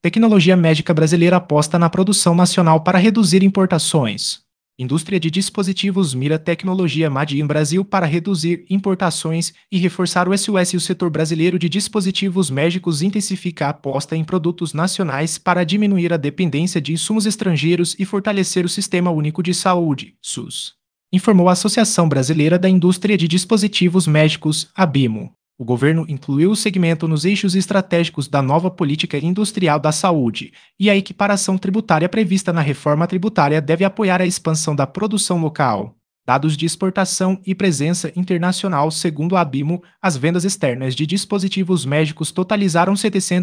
Tecnologia médica brasileira aposta na produção nacional para reduzir importações. Indústria de dispositivos mira tecnologia Made in Brasil para reduzir importações e reforçar o SUS. E o setor brasileiro de dispositivos médicos intensifica a aposta em produtos nacionais para diminuir a dependência de insumos estrangeiros e fortalecer o Sistema Único de Saúde, SUS. Informou a Associação Brasileira da Indústria de Dispositivos Médicos, ABIMO. O governo incluiu o segmento nos eixos estratégicos da nova política industrial da saúde, e a equiparação tributária prevista na reforma tributária deve apoiar a expansão da produção local. Dados de exportação e presença internacional. Segundo a ABIMO, as vendas externas de dispositivos médicos totalizaram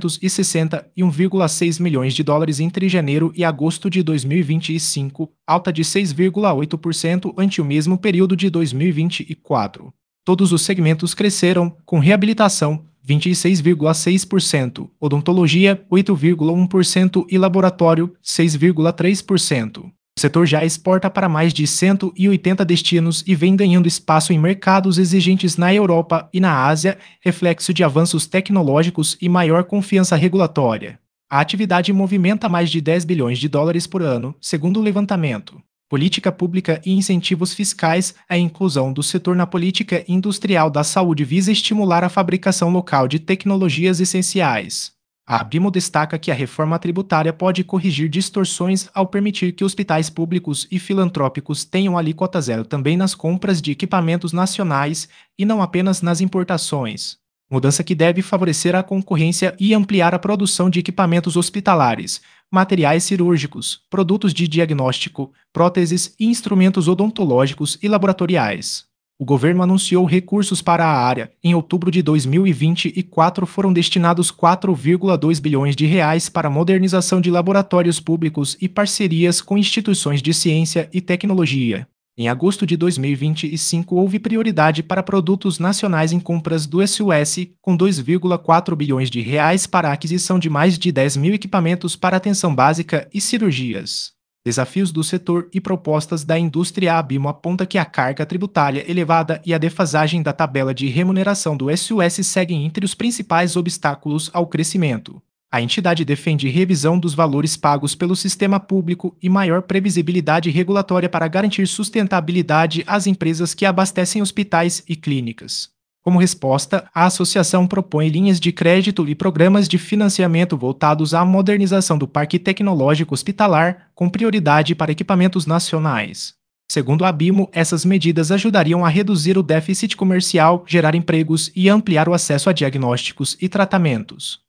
761,6 milhões de dólares entre janeiro e agosto de 2025, alta de 6,8% ante o mesmo período de 2024. Todos os segmentos cresceram, com reabilitação, 26,6%, odontologia, 8,1% e laboratório, 6,3%. O setor já exporta para mais de 180 destinos e vem ganhando espaço em mercados exigentes na Europa e na Ásia, reflexo de avanços tecnológicos e maior confiança regulatória. A atividade movimenta mais de 10 bilhões de dólares por ano, segundo o levantamento. Política pública e incentivos fiscais. A inclusão do setor na política industrial da saúde visa estimular a fabricação local de tecnologias essenciais. A ABIMO destaca que a reforma tributária pode corrigir distorções ao permitir que hospitais públicos e filantrópicos tenham alíquota zero também nas compras de equipamentos nacionais e não apenas nas importações. Mudança que deve favorecer a concorrência e ampliar a produção de equipamentos hospitalares, materiais cirúrgicos, produtos de diagnóstico, próteses e instrumentos odontológicos e laboratoriais. O governo anunciou recursos para a área. Em outubro de 2024 foram destinados 4,2 bilhões de reais para a modernização de laboratórios públicos e parcerias com instituições de ciência e tecnologia. Em agosto de 2025 houve prioridade para produtos nacionais em compras do SUS, com 2,4 bilhões de reais para a aquisição de mais de 10 mil equipamentos para atenção básica e cirurgias. Desafios do setor e propostas da indústria. A ABIMO aponta que a carga tributária elevada e a defasagem da tabela de remuneração do SUS seguem entre os principais obstáculos ao crescimento. A entidade defende revisão dos valores pagos pelo sistema público e maior previsibilidade regulatória para garantir sustentabilidade às empresas que abastecem hospitais e clínicas. Como resposta, a associação propõe linhas de crédito e programas de financiamento voltados à modernização do parque tecnológico hospitalar, com prioridade para equipamentos nacionais. Segundo a ABIMO, essas medidas ajudariam a reduzir o déficit comercial, gerar empregos e ampliar o acesso a diagnósticos e tratamentos.